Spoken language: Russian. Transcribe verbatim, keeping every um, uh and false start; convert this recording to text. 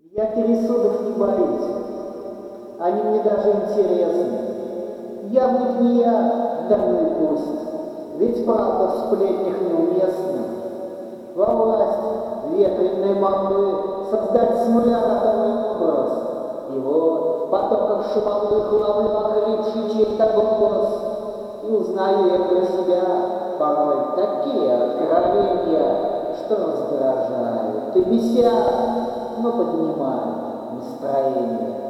Я пересудов не боюсь, они мне даже интересны. Я в них не я, да ну и пусть, ведь правда в сплетнях неуместна. Во власть ветреной молвы создать с нуля готовый образ, и вот в потоках шумовых ловлю охрипший чей-то голос, и узнаю я про себя порой такие откровения, что раздражают и бесят, но поднимают настроение.